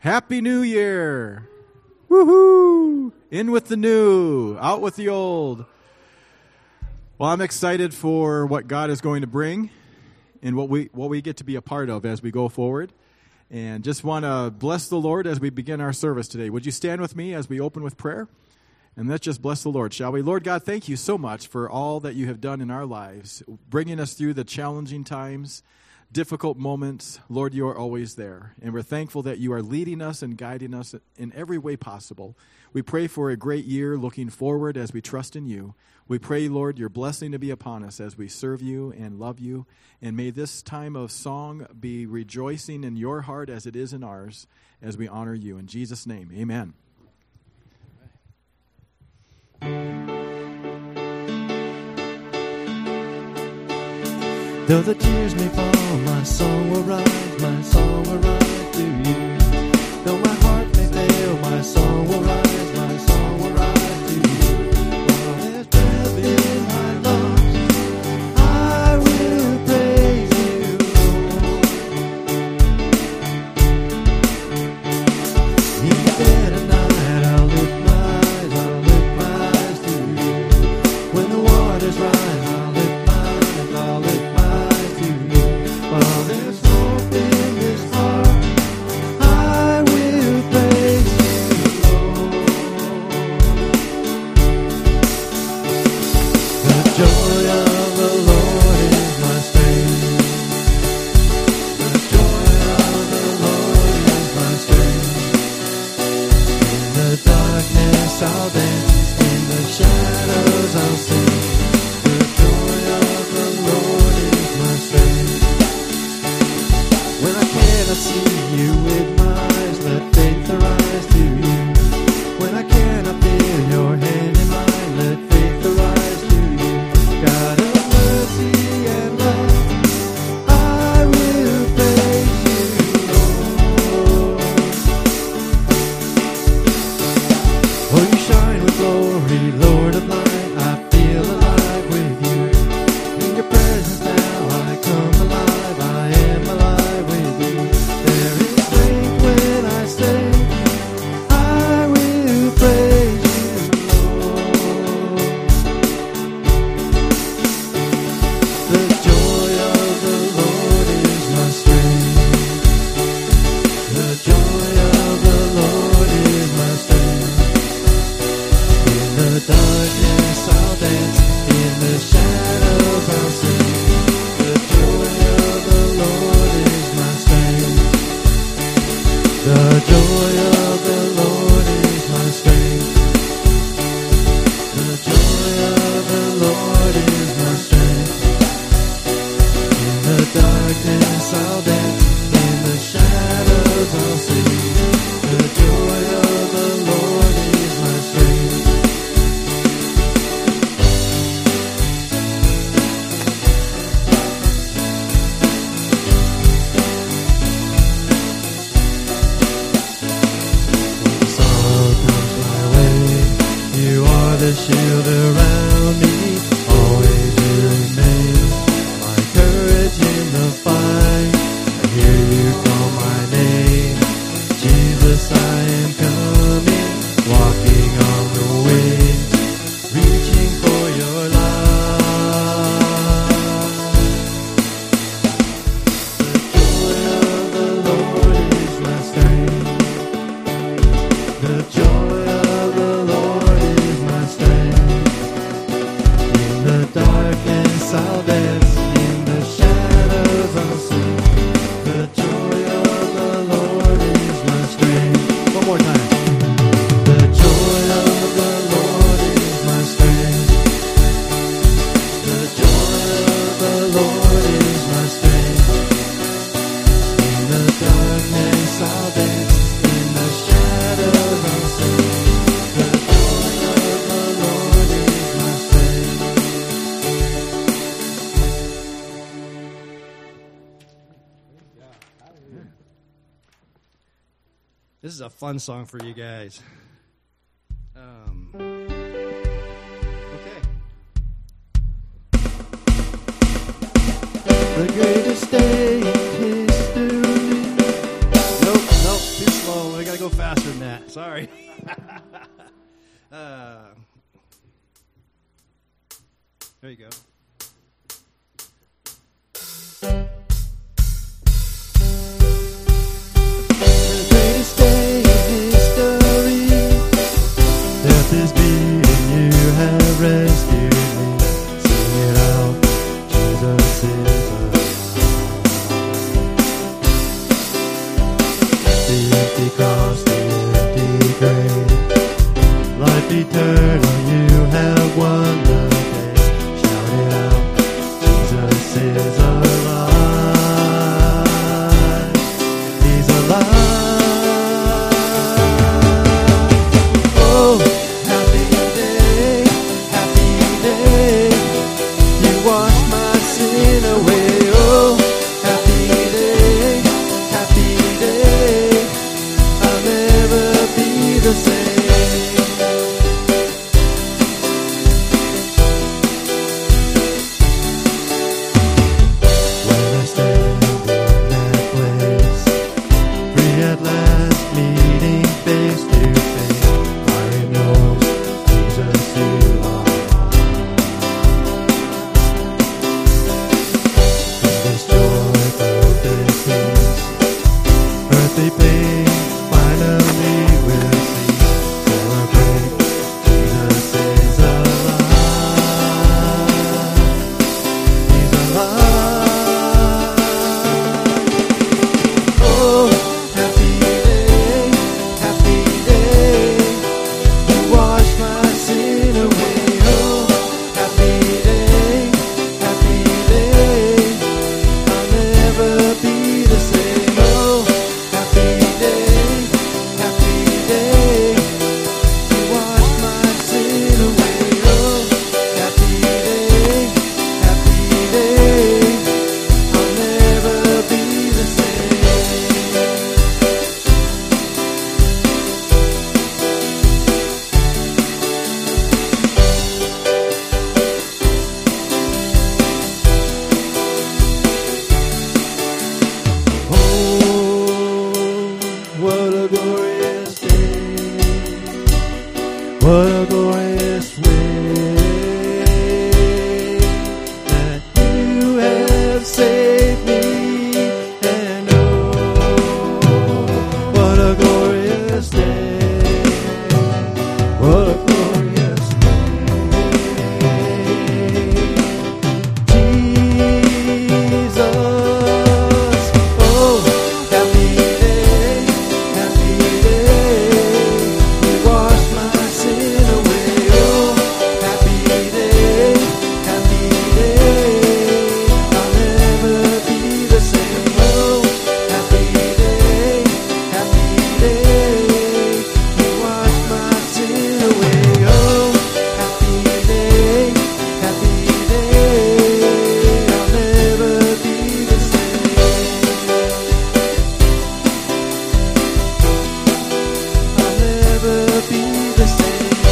Happy New Year! Woohoo! In with the new, out with the old. Well, I'm excited for what God is going to bring and what we get to be a part of as we go forward. And just want to bless the Lord as we begin our service today. Would you stand with me as we open with prayer? And let's just bless the Lord, shall we? Lord God, thank you so much for all that you have done in our lives, bringing us through the challenging times, difficult moments. Lord, you are always there. And we're thankful that you are leading us and guiding us in every way possible. We pray for a great year looking forward as we trust in you. We pray, Lord, your blessing to be upon us as we serve you and love you. And may this time of song be rejoicing in your heart as it is in ours as we honor you. In Jesus' name, amen. Though the tears may fall, my song will rise to you. Though my heart may fail, my song will rise to you. While there's breath in my lungs, I will praise you, Lord. In the dead of night, I'll lift my eyes to you. When the waters rise, I'll lift my eyes to you. While there's hope in this heart, I will praise you, Lord. The joy of the Lord is my strength. The joy of the Lord is my strength. In the darkness I'll dance, in the shadows I'll sing. The joy of the Lord is my strength. When I cannot see you with my eyes, let faith arise to you. When I cannot feel your hand in mine, let faith arise to you. God of mercy and love, I will praise you, Lord. Oh, you shine with glory, Lord of light, I feel alive with you. In your presence now I come alive, I am alive with you. There is strength when I say, I will praise you, Lord. The joy of the Lord is my strength. The joy of the Lord is my strength. In the darkness I'll dance, in the shadows I'll sing. The joy of the Lord is my strength. The joy of the Lord is my strength. The joy of the Lord is my strength. In the darkness I'll dance, in the shadows I'll sing. The joy of the Lord is my strength. Sorrow comes my way, you are the shield around me. Always you remain my courage in the fight. I hear you call my name, Jesus, I am coming, walking on the wind, reaching for your love. The joy of the Lord is my strength. The joy of the Lord is my strength. In the darkness I'll dance, in the shadows I'll sing. The joy of the Lord is my strength. One more time. The joy of the Lord is my strength. The joy of the Lord is my strength. In the darkness I'll dance, in the shadows I'll sing. The joy of the Lord is my strength. This is a fun song for you guys. Okay. The greatest day in history. Nope, too slow. go faster than that. Sorry. There you go. The greatest day in history. Death is beating, you have rescued me. Sing it out, Jesus is alive. The empty cross, the empty grave. Life eternal, you have won the day. Shout it out, Jesus is alive. He's alive. Oh, happy day, happy day. You washed my sin away. Oh, happy day, happy day. I'll never be the same. When I stand in that place, free at last, meeting face to face, I knows Jesus you are mine. In this joy, perfect peace, earthly pain, finally we'll see. Celebrate, Jesus is alive. He's alive. Oh, happy day, happy day. You wash my sin away. Oh, happy day, happy day. I'll never be the same. Oh, happy day, happy day. You wash my sin away. Oh, happy day, happy day. I'll never be the same. Oh, what a glorious day. What a glorious way that you have saved me. And oh, what a glorious day. What a glorious day. Jesus. Oh, happy day, happy day. You washed my sin away. Oh, happy day, happy day. I'll never be the same. Oh, happy day, happy day. You washed my sin away. Oh, happy day, happy day. I'll never be the same. I'll never be the same.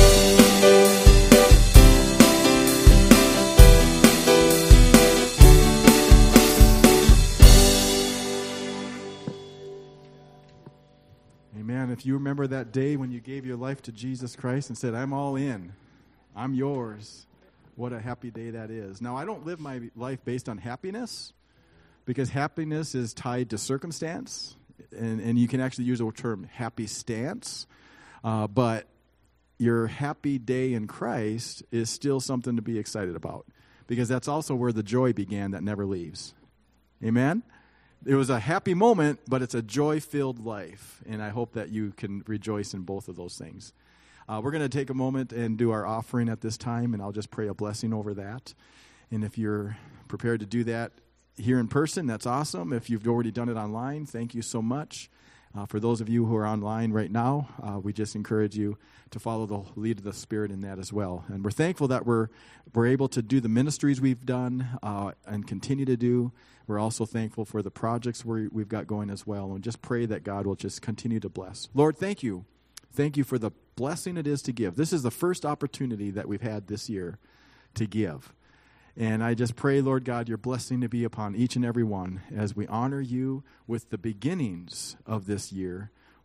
Amen. If you remember that day when you gave your life to Jesus Christ and said, I'm all in, I'm yours, what a happy day that is. Now, I don't live my life based on happiness because happiness is tied to circumstance, and you can actually use the term happy stance, but your happy day in Christ is still something to be excited about because that's also where the joy began that never leaves. Amen? It was a happy moment, but it's a joy-filled life, and I hope that you can rejoice in both of those things. We're going to take a moment and do our offering at this time, and I'll just pray a blessing over that. And if you're prepared to do that here in person, that's awesome. If you've already done it online, thank you so much. For those of you who are online right now, we just encourage you to follow the lead of the Spirit in that as well. And we're thankful that we're able to do the ministries we've done and continue to do. We're also thankful for the projects we've got going as well. And just pray that God will just continue to bless. Lord, thank you. Thank you for the blessing it is to give. This is the first opportunity that we've had this year to give. And I just pray, Lord God, your blessing to be upon each and every one as we honor you with the beginnings of this year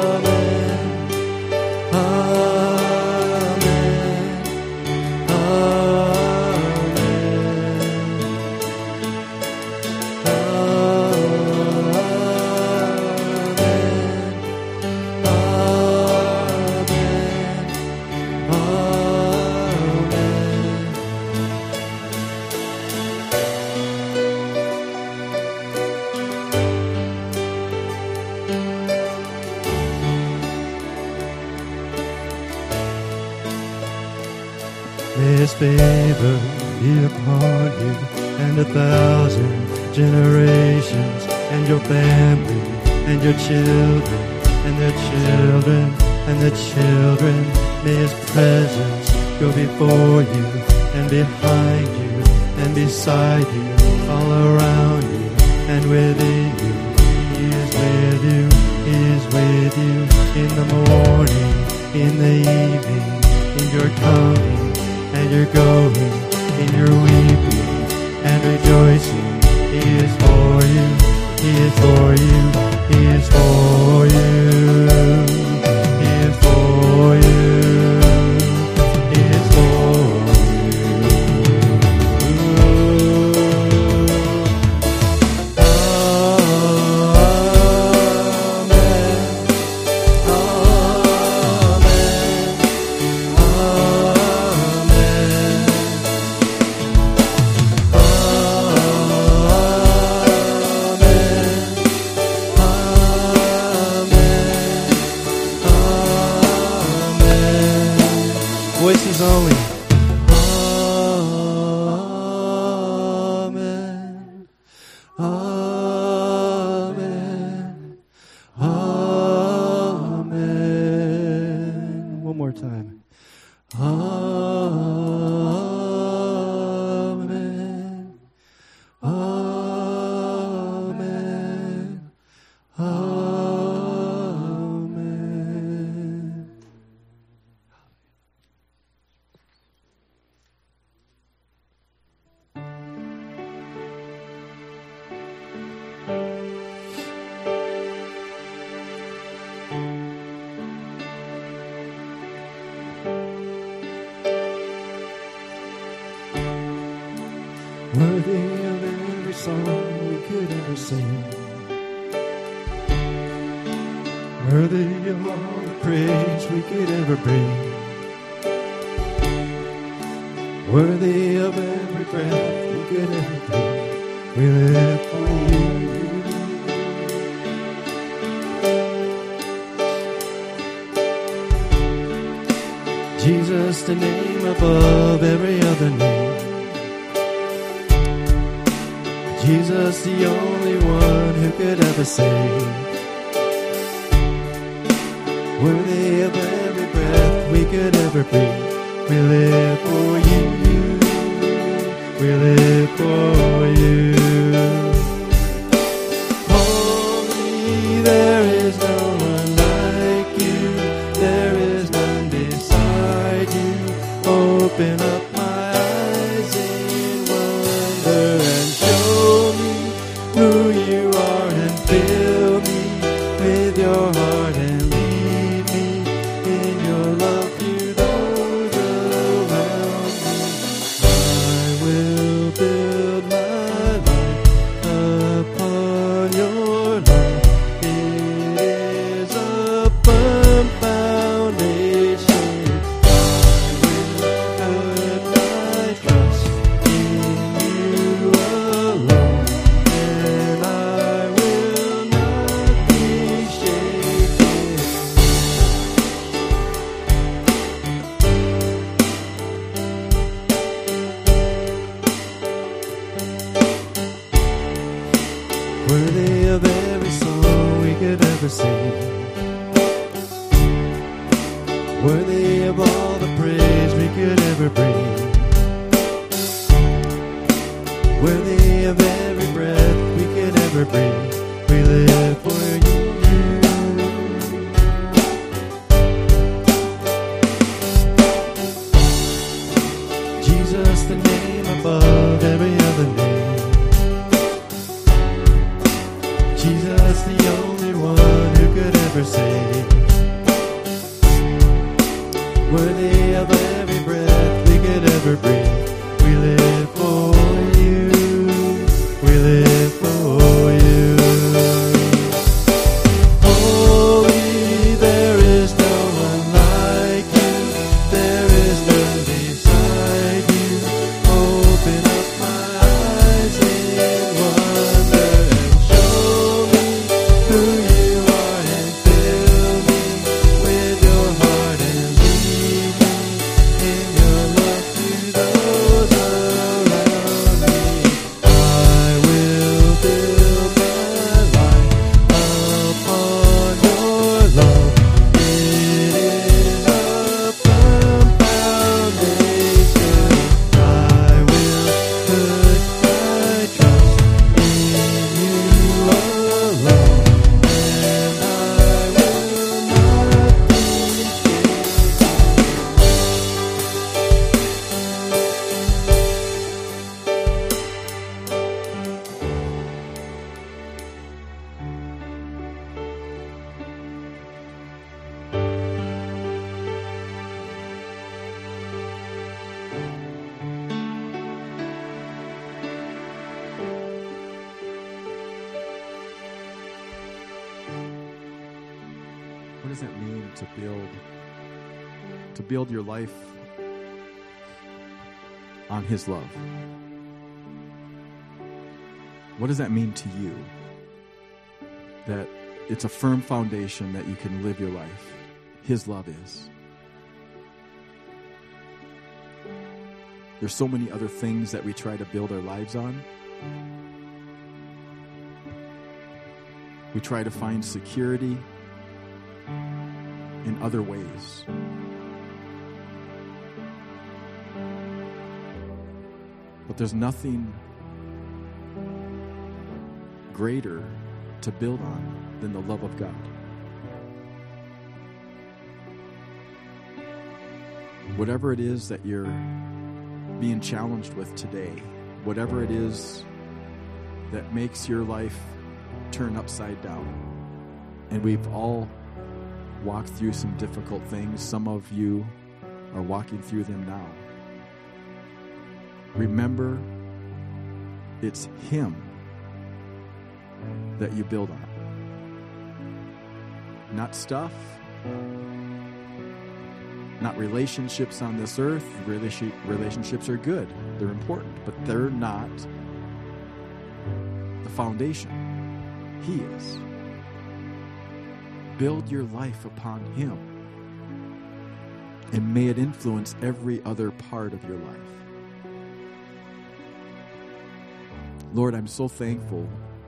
Amen. Amen. May His favor be upon you and 1,000 generations, and your family, and your children, and their children, and their children. May His presence go before you, and behind you, and beside you, all around you, and within you. He is with you, He is with you in the morning, in the evening, in your coming and your going, in your weeping and rejoicing. He is for you, He is for you, He is for you, He is for you, He is for voices only. Amen. Amen. Amen. One more time. Amen. Amen. Amen. Worthy of every song we could ever sing, worthy of all the praise we could ever bring, worthy of every breath we could ever breathe. We live for you. Jesus, the name above every other name. Jesus, the only one who could ever save. Worthy of every breath we could ever breathe. We live for you. We live for you. Holy, there is no one like you. There is none beside you. Open up my eyes in wonder and show me who you are, and fill me with your heart and lead me in your love to those around me. I will build my life upon your love. It is a firm foundation. I will put my trust in you alone, and I will not be shaken. Worthy of every song we could ever sing, worthy of all the praise we could ever bring, worthy of every breath we could ever breathe. We live for you. Jesus, the name above every other name. Jesus, the only one who could ever save. Worthy of every breath we could ever breathe. We live for you. We live for you. Holy, there is no one like you. There is none beside you. Open up my eyes in wonder and show me who you are, and fill me with your heart and lead me in your love to does it mean to build your life on His love? What does that mean to you? That it's a firm foundation that you can live your life. His love is. There's so many other things that we try to build our lives on. We try to find security in other ways. But there's nothing greater to build on than the love of God. Whatever it is that you're being challenged with today, whatever it is that makes your life turn upside down, and we've all walked through some difficult things. Some of you are walking through them now. Remember, it's Him that you build on. Not stuff, not relationships on this earth. Relationships are good. They're important, but they're not the foundation. He is. Build your life upon Him, and may it influence every other part of your life. Lord, I'm so thankful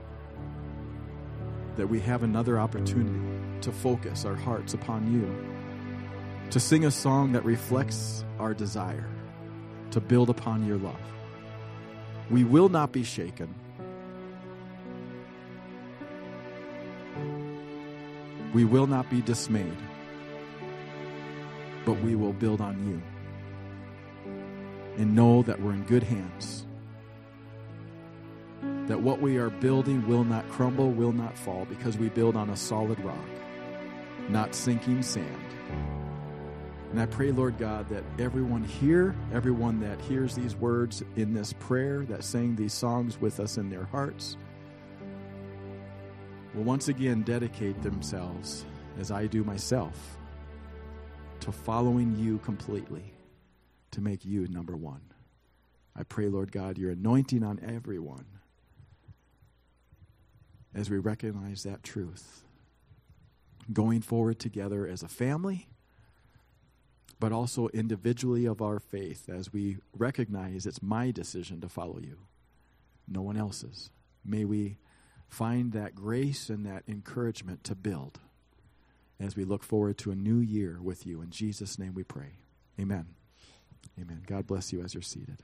that we have another opportunity to focus our hearts upon You, to sing a song that reflects our desire to build upon Your love. We will not be shaken. We will not be dismayed, but we will build on You and know that we're in good hands, that what we are building will not crumble, will not fall, because we build on a solid rock, not sinking sand. And I pray, Lord God, that everyone here, everyone that hears these words in this prayer, that sang these songs with us in their hearts, will once again dedicate themselves, as I do myself, to following You completely, to make You number one. I pray, Lord God, Your anointing on everyone as we recognize that truth, going forward together as a family, but also individually of our faith, as we recognize it's my decision to follow You, no one else's. May we find that grace and that encouragement to build as we look forward to a new year with You. In Jesus' name we pray. Amen. Amen. God bless you as you're seated.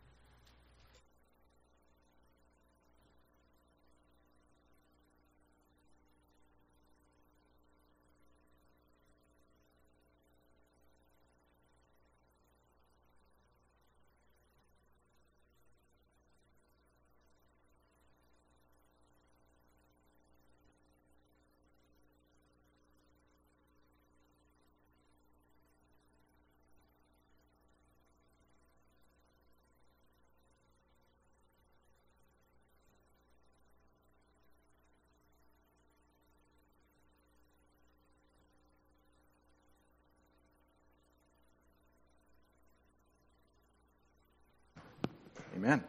Amen.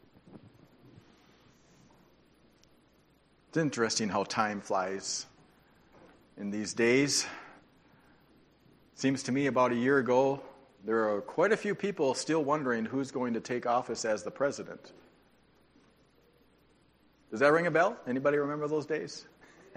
It's interesting how time flies in these days. Seems to me about a year ago, there are quite a few people still wondering who's going to take office as the president. Does that ring a bell? Anybody remember those days?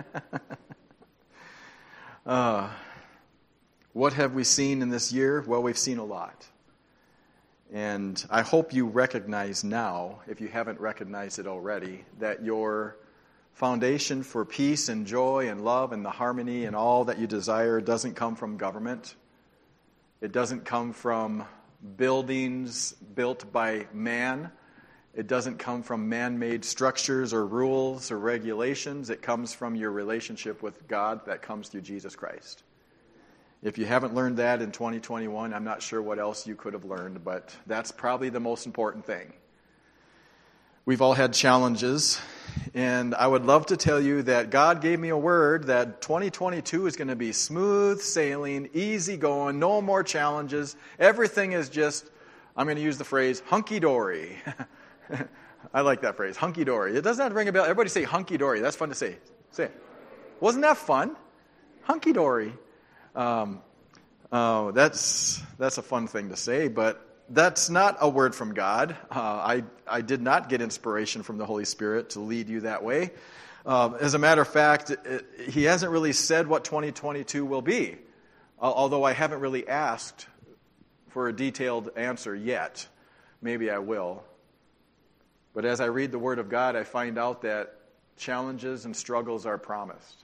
What have we seen in this year? Well, we've seen a lot. And I hope you recognize now, if you haven't recognized it already, that your foundation for peace and joy and love and the harmony and all that you desire doesn't come from government. It doesn't come from buildings built by man. It doesn't come from man-made structures or rules or regulations. It comes from your relationship with God that comes through Jesus Christ. If you haven't learned that in 2021, I'm not sure what else you could have learned, but that's probably the most important thing. We've all had challenges, and I would love to tell you that God gave me a word that 2022 is going to be smooth sailing, easy going, no more challenges. Everything is just, I'm going to use the phrase, hunky-dory. I like that phrase, hunky-dory. It doesn't have to ring a bell. Everybody say hunky-dory. That's fun to say. Say it. Wasn't that fun? Hunky-dory. That's a fun thing to say, but that's not a word from God. I did not get inspiration from the Holy Spirit to lead you that way. As a matter of fact, He hasn't really said what 2022 will be, although I haven't really asked for a detailed answer yet. Maybe I will. But as I read the Word of God, I find out that challenges and struggles are promised.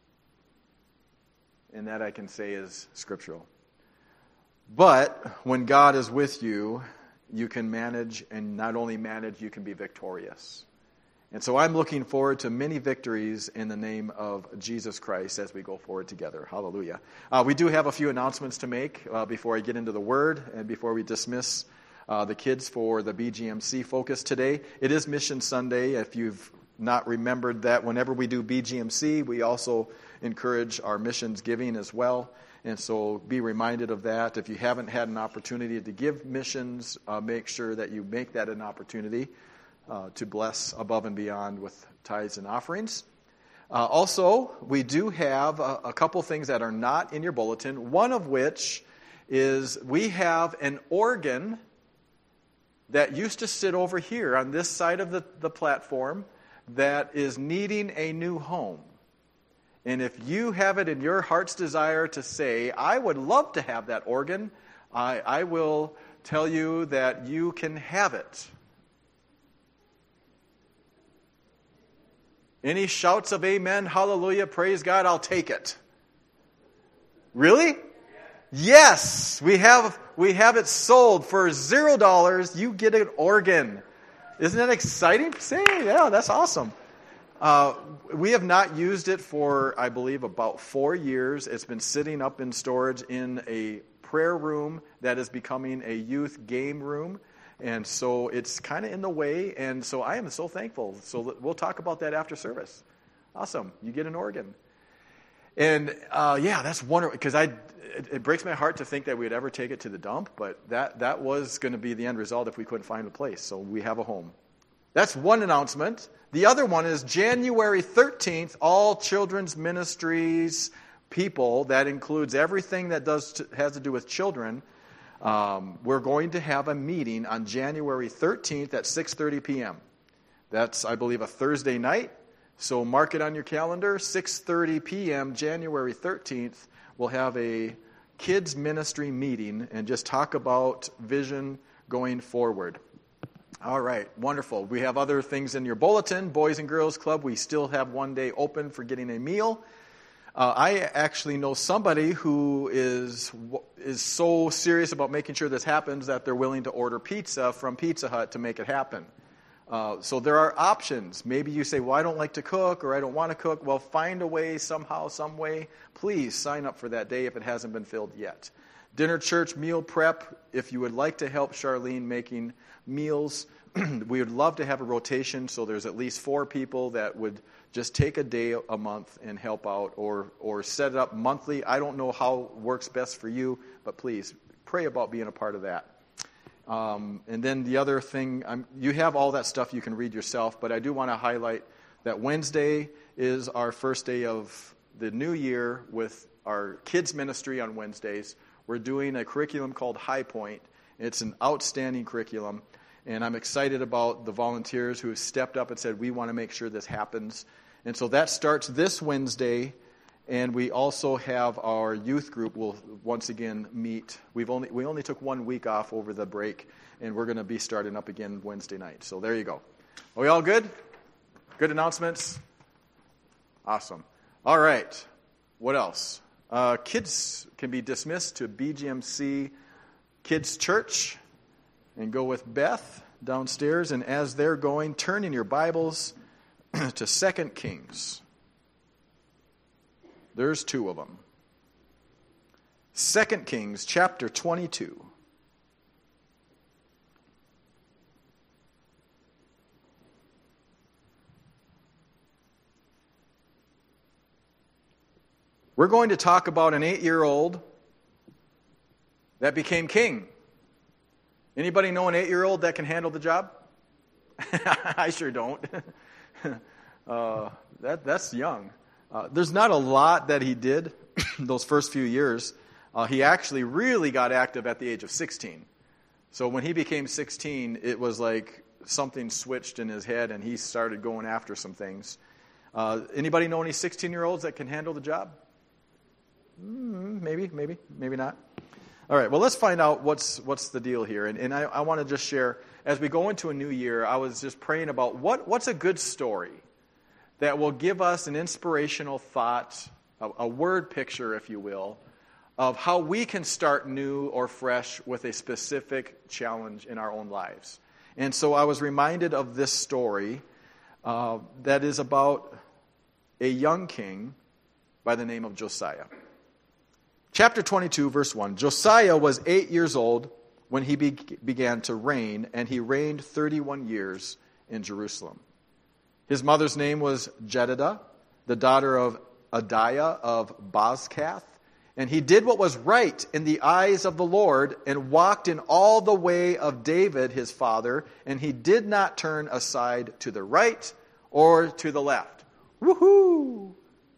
And that I can say is scriptural. But when God is with you, you can manage, and not only manage, you can be victorious. And so I'm looking forward to many victories in the name of Jesus Christ as we go forward together. Hallelujah. We do have a few announcements to make before I get into the Word and before we dismiss the kids for the BGMC focus today. It is Mission Sunday. If you've not remembered that, whenever we do BGMC, we also encourage our missions giving as well. And so be reminded of that. If you haven't had an opportunity to give missions, make sure that you make that an opportunity to bless above and beyond with tithes and offerings. Also, we do have a couple things that are not in your bulletin, one of which is we have an organ that used to sit over here on this side of the platform that is needing a new home. And if you have it in your heart's desire to say, I would love to have that organ, I will tell you that you can have it. Any shouts of amen, hallelujah, praise God, I'll take it. Really? Yes, we have it sold for $0. You get an organ. Isn't that exciting? Say, yeah, that's awesome. We have not used it for, I believe, about 4 years. It's been sitting up in storage in a prayer room that is becoming a youth game room. And so it's kind of in the way. And so I am so thankful. So we'll talk about that after service. Awesome. You get an organ. And yeah, that's wonderful. Because it breaks my heart to think that we'd ever take it to the dump. But that was going to be the end result if we couldn't find a place. So we have a home. That's one announcement. The other one is January 13th, all children's ministries people, that includes everything that has to do with children. We're going to have a meeting on January 13th at 6:30 p.m. That's, I believe, a Thursday night. So mark it on your calendar. 6:30 p.m., January 13th, we'll have a kids ministry meeting and just talk about vision going forward. All right, wonderful. We have other things in your bulletin. Boys and Girls Club, we still have one day open for getting a meal. I actually know somebody who is so serious about making sure this happens that they're willing to order pizza from Pizza Hut to make it happen. So there are options. Maybe you say, well, I don't like to cook or I don't want to cook. Well, find a way somehow, some way. Please sign up for that day if it hasn't been filled yet. Dinner church meal prep, if you would like to help Charlene making meals, we would love to have a rotation so there's at least 4 people that would just take a day a month and help out or set it up monthly. I don't know how it works best for you, but please pray about being a part of that. And then the other thing, you have all that stuff you can read yourself, but I do want to highlight that Wednesday is our first day of the new year with our kids ministry on Wednesdays. We're doing a curriculum called High Point. It's an outstanding curriculum, and I'm excited about the volunteers who have stepped up and said, we want to make sure this happens. And so that starts this Wednesday, and we also have our youth group will once again meet. We only took 1 week off over the break, and we're going to be starting up again Wednesday night. So there you go. Are we all good? Good announcements? Awesome. All right. What else? Kids can be dismissed to BGMC Kids Church and go with Beth downstairs. And as they're going, turn in your Bibles to 2 Kings. There's 2 of them. 2 Kings chapter 22. We're going to talk about an 8-year-old that became king. Anybody know an 8-year-old that can handle the job? I sure don't. That's young. There's not a lot that he did those first few years. He actually really got active at the age of 16. So when he became 16, it was like something switched in his head and he started going after some things. Anybody know any 16-year-olds that can handle the job? Maybe not. All right, well, let's find out what's the deal here. And I want to just share, as we go into a new year, I was just praying about what's a good story that will give us an inspirational thought, a word picture, if you will, of how we can start new or fresh with a specific challenge in our own lives. And so I was reminded of this story that is about a young king by the name of Josiah. Chapter 22, verse 1. Josiah was 8 years old when he began to reign, and he reigned 31 years in Jerusalem. His mother's name was Jedidah, the daughter of Adiah of Bozkath. And he did what was right in the eyes of the Lord and walked in all the way of David his father, and he did not turn aside to the right or to the left. Woohoo!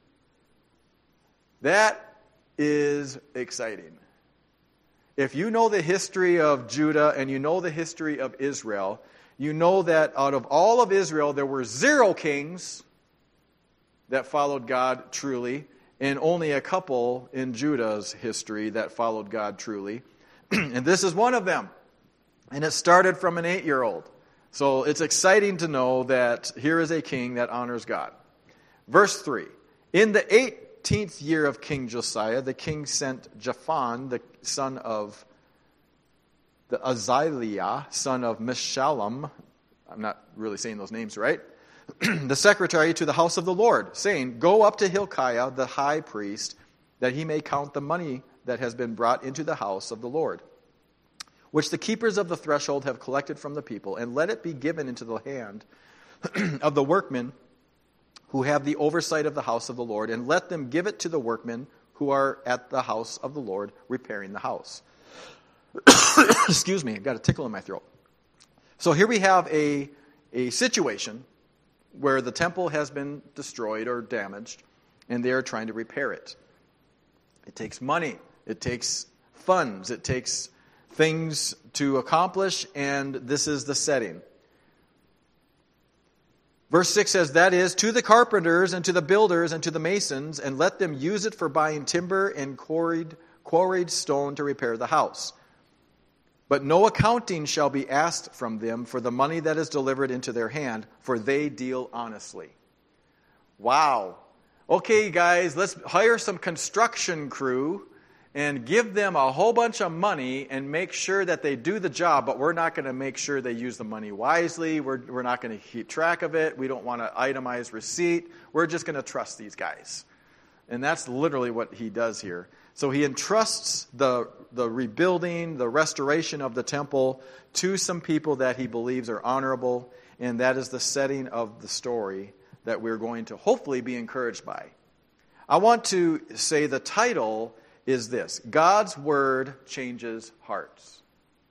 That is exciting. If you know the history of Judah and you know the history of Israel, you know that out of all of Israel, there were 0 kings that followed God truly, and only a couple in Judah's history that followed God truly. And this is one of them. And it started from an 8-year-old. So it's exciting to know that here is a king that honors God. Verse 3. In the 18th year of King Josiah, the king sent Japhan, the son of the Azaliah, son of Meshullam, I'm not really saying those names right, the secretary to the house of the Lord, saying, Go up to Hilkiah, the high priest, that he may count the money that has been brought into the house of the Lord, which the keepers of the threshold have collected from the people, and let it be given into the hand of the workmen who have the oversight of the house of the Lord, and let them give it to the workmen who are at the house of the Lord, repairing the house. Excuse me, I've got a tickle in my throat. So here we have a situation where the temple has been destroyed or damaged, and they are trying to repair it. It takes money. It takes funds. It takes things to accomplish, and this is the setting. Verse 6 says, That is, to the carpenters and to the builders and to the masons, and let them use it for buying timber and quarried stone to repair the house. But no accounting shall be asked from them for the money that is delivered into their hand, for they deal honestly. Wow. Okay, guys, let's hire some construction crew and give them a whole bunch of money and make sure that they do the job, but we're not going to make sure they use the money wisely. We're not going to keep track of it. We don't want to itemize receipt. We're just going to trust these guys. And that's literally what he does here. So he entrusts the rebuilding, the restoration of the temple to some people that he believes are honorable, and that is the setting of the story that we're going to hopefully be encouraged by. I want to say the title is this: God's Word Changes Hearts.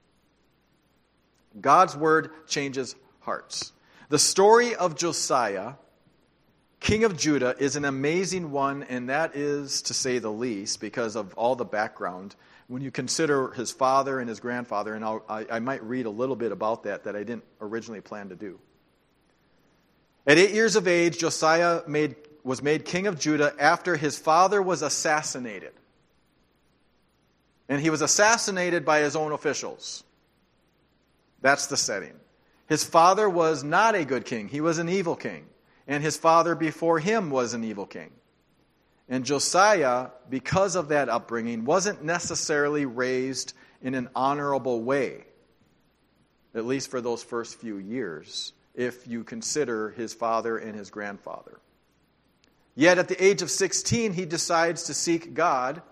God's Word changes hearts. The story of Josiah, King of Judah, is an amazing one, and that is to say the least because of all the background. When you consider his father and his grandfather, and I might read a little bit about that I didn't originally plan to do. At 8 years of age, Josiah was made king of Judah after his father was assassinated. And he was assassinated by his own officials. That's the setting. His father was not a good king. He was an evil king. And his father before him was an evil king. And Josiah, because of that upbringing, wasn't necessarily raised in an honorable way, at least for those first few years, if you consider his father and his grandfather. Yet at the age of 16, he decides to seek God,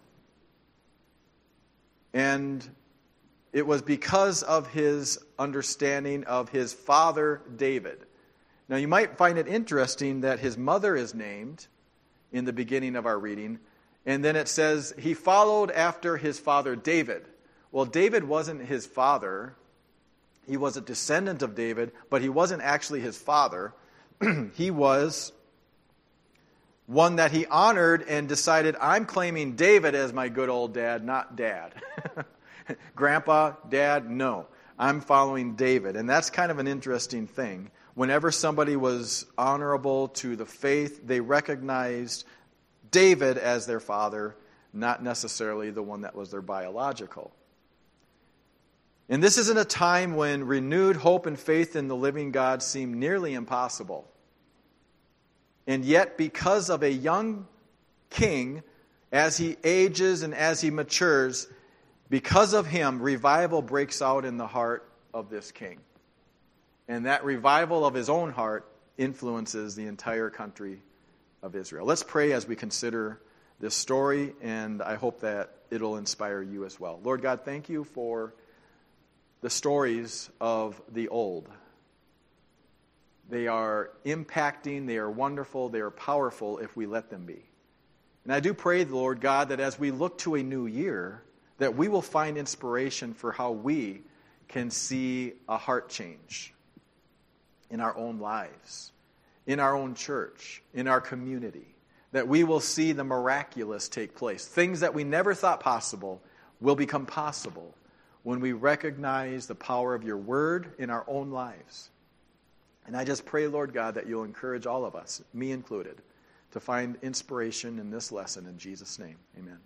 and it was because of his understanding of his father David. Now, you might find it interesting that his mother is named in the beginning of our reading, And then it says he followed after his father David. Well, David wasn't his father. He was a descendant of David, but he wasn't actually his father. He was one that he honored and decided, I'm claiming David as my good old dad, not dad. Grandpa, dad, no. I'm following David. And that's kind of an interesting thing. Whenever somebody was honorable to the faith, they recognized David as their father, not necessarily the one that was their biological. And this isn't a time when renewed hope and faith in the living God seem nearly impossible. And yet, because of a young king, as he ages and as he matures, because of him, revival breaks out in the heart of this king. And that revival of his own heart influences the entire country of Israel. Let's pray as we consider this story, and I hope that it'll inspire you as well. Lord God, thank you for the stories of the old. They are impacting, they are wonderful, they are powerful if we let them be. And I do pray, Lord God, that as we look to a new year, that we will find inspiration for how we can see a heart change in our own lives, in our own church, in our community, that we will see the miraculous take place. Things that we never thought possible will become possible when we recognize the power of your word in our own lives. And I just pray, Lord God, that you'll encourage all of us, me included, to find inspiration in this lesson in Jesus' name. Amen.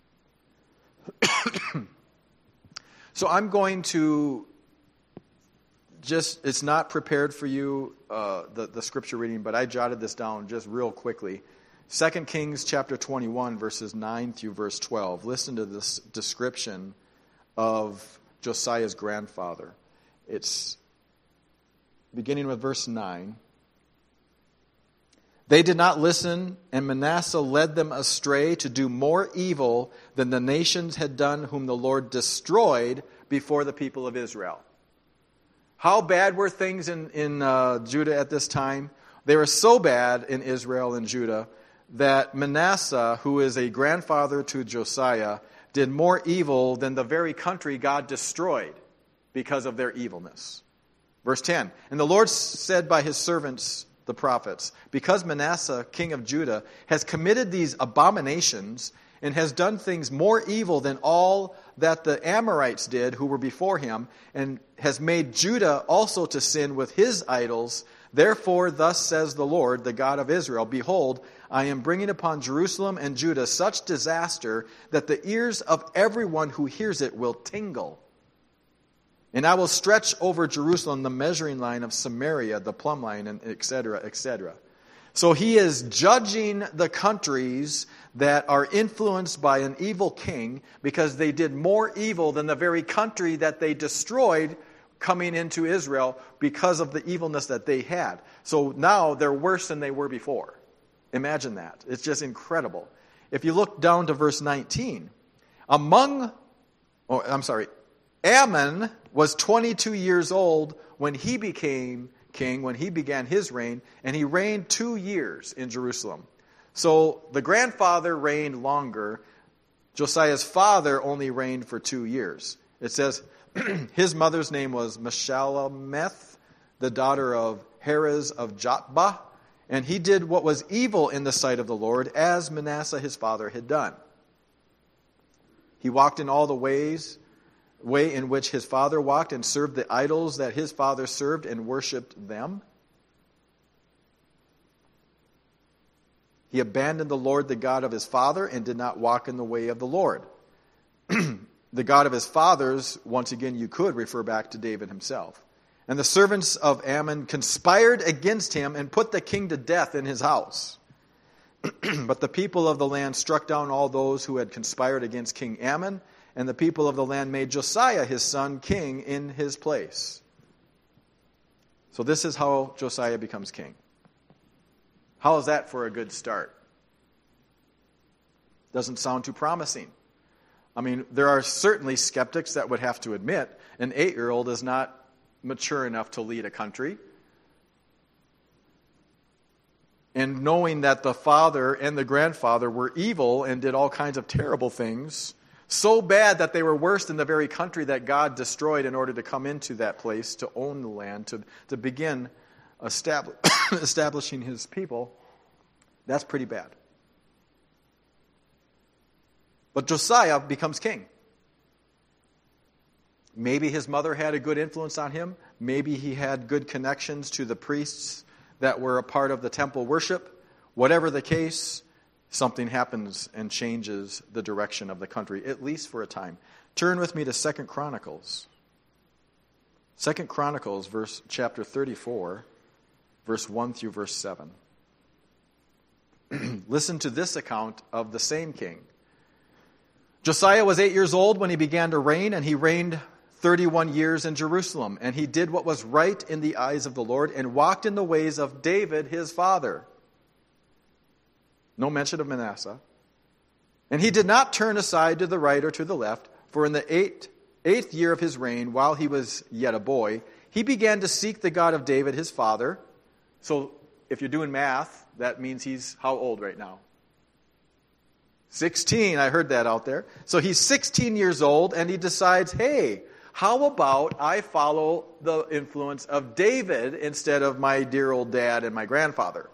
So I'm going to it's not prepared for you, the scripture reading, but I jotted this down just real quickly. 2 Kings chapter 21, verses 9 through verse 12. Listen to this description of Josiah's grandfather. It's beginning with verse 9. They did not listen, and Manasseh led them astray to do more evil than the nations had done whom the Lord destroyed before the people of Israel. How bad were things in Judah at this time? They were so bad in Israel and Judah that Manasseh, who is a grandfather to Josiah, did more evil than the very country God destroyed because of their evilness. Verse 10, and the Lord said by his servants, the prophets, because Manasseh, king of Judah, has committed these abominations and has done things more evil than all that the Amorites did who were before him, and has made Judah also to sin with his idols. Therefore, thus says the Lord, the God of Israel, behold, I am bringing upon Jerusalem and Judah such disaster that the ears of everyone who hears it will tingle. And I will stretch over Jerusalem the measuring line of Samaria, the plumb line, and etc., etc. So he is judging the countries that are influenced by an evil king because they did more evil than the very country that they destroyed coming into Israel because of the evilness that they had. So now they're worse than they were before. Imagine that. It's just incredible. If you look down to verse 19, Ammon was 22 years old when he became king, when he began his reign, and he reigned 2 years in Jerusalem. So the grandfather reigned longer. Josiah's father only reigned for 2 years. It says his mother's name was Meshalemeth, the daughter of Perez of Jotbah, and he did what was evil in the sight of the Lord, as Manasseh his father had done. He walked in all the way in which his father walked, and served the idols that his father served, and worshipped them. He abandoned the Lord, the God of his father, and did not walk in the way of the Lord. The God of his fathers, once again, you could refer back to David himself. And the servants of Ammon conspired against him and put the king to death in his house. But the people of the land struck down all those who had conspired against King Ammon, and the people of the land made Josiah his son king in his place. So this is how Josiah becomes king. How is that for a good start? Doesn't sound too promising. I mean, there are certainly skeptics that would have to admit an 8-year-old is not mature enough to lead a country. and knowing that the father and the grandfather were evil and did all kinds of terrible things, so bad that they were worse than the very country that God destroyed in order to come into that place, to own the land, to begin establishing his people, that's pretty bad. But Josiah becomes king. Maybe his mother had a good influence on him. Maybe he had good connections to the priests that were a part of the temple worship. Whatever the case, something happens and changes the direction of the country, at least for a time. Turn with me to 2 Chronicles. 2 Chronicles, chapter 34, verse 1 through verse 7. Listen to this account of the same king. Josiah was 8 years old when he began to reign, and he reigned 31 years in Jerusalem. And he did what was right in the eyes of the Lord and walked in the ways of David his father. No mention of Manasseh. And he did not turn aside to the right or to the left, for in the eighth year of his reign, while he was yet a boy, he began to seek the God of David his father. So if you're doing math, that means he's how old right now? 16, I heard that out there. So he's 16 years old, and he decides, hey, how about I follow the influence of David instead of my dear old dad and my grandfather?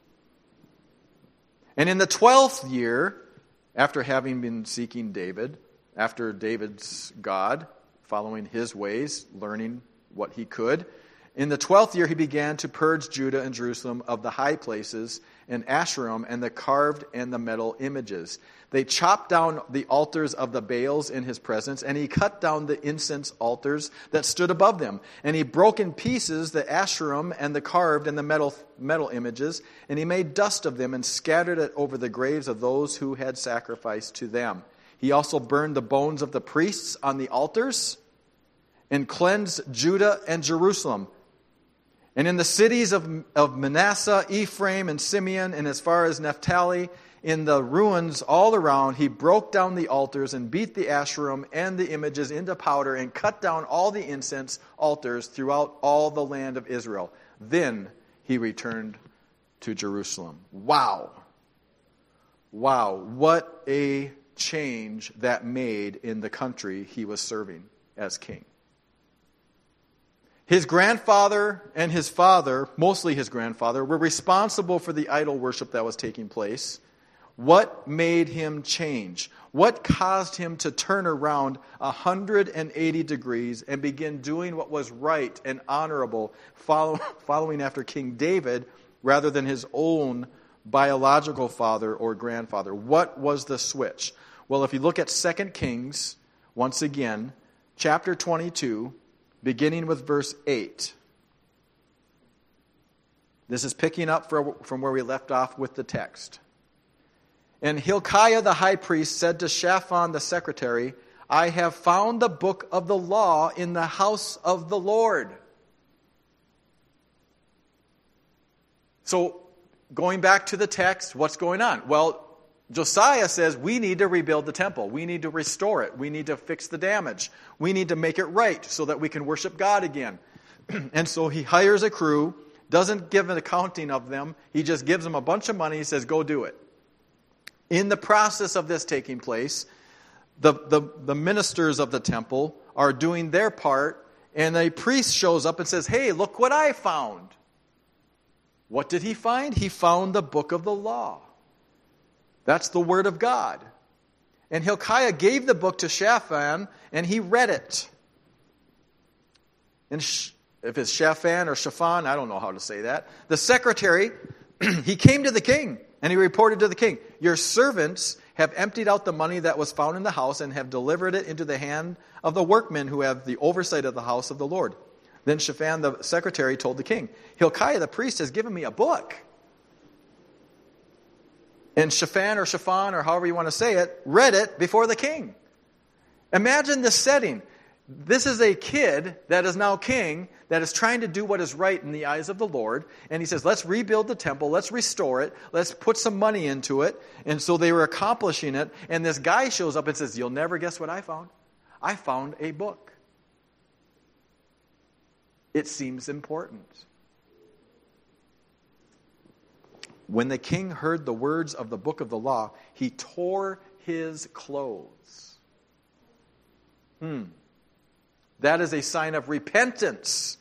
And in the 12th year, after having been seeking David, after David's God, following his ways, learning what he could, in the 12th year he began to purge Judah and Jerusalem of the high places and Asherim and the carved and the metal images. They chopped down the altars of the Baals in his presence, and he cut down the incense altars that stood above them. And he broke in pieces the Asherim and the carved and the metal images, and he made dust of them and scattered it over the graves of those who had sacrificed to them. He also burned the bones of the priests on the altars and cleansed Judah and Jerusalem. And in the cities of Manasseh, Ephraim, and Simeon, and as far as Naphtali, in the ruins all around, he broke down the altars and beat the Asherim and the images into powder and cut down all the incense altars throughout all the land of Israel. Then he returned to Jerusalem. Wow. Wow. What a change that made in the country he was serving as king. His grandfather and his father, mostly his grandfather, were responsible for the idol worship that was taking place. What made him change? What caused him to turn around 180 degrees and begin doing what was right and honorable, following after King David rather than his own biological father or grandfather? What was the switch? Well, if you look at 2 Kings, once again, chapter 22, beginning with verse 8. This is picking up from where we left off with the text. And Hilkiah the high priest said to Shaphan the secretary, I have found the book of the law in the house of the Lord. So, going back to the text, what's going on? Well, Josiah says we need to rebuild the temple. We need to restore it. We need to fix the damage. We need to make it right so that we can worship God again. And so he hires a crew, doesn't give an accounting of them. He just gives them a bunch of money. He says, go do it. In the process of this taking place, the ministers of the temple are doing their part, and a priest shows up and says, hey, look what I found. What did he find? He found the book of the law. That's the word of God. And Hilkiah gave the book to Shaphan, and he read it. And if it's Shaphan or Shaphan, I don't know how to say that. The secretary, he came to the king, and he reported to the king, your servants have emptied out the money that was found in the house and have delivered it into the hand of the workmen who have the oversight of the house of the Lord. Then Shaphan the secretary told the king, Hilkiah the priest has given me a book. And Shaphan or however you want to say it, read it before the king. Imagine this setting. This is a kid that is now king, that is trying to do what is right in the eyes of the Lord. And he says, let's rebuild the temple, let's restore it, let's put some money into it. And so they were accomplishing it. And this guy shows up and says, you'll never guess what I found. I found a book. It seems important. When the king heard the words of the book of the law, he tore his clothes. That is a sign of repentance.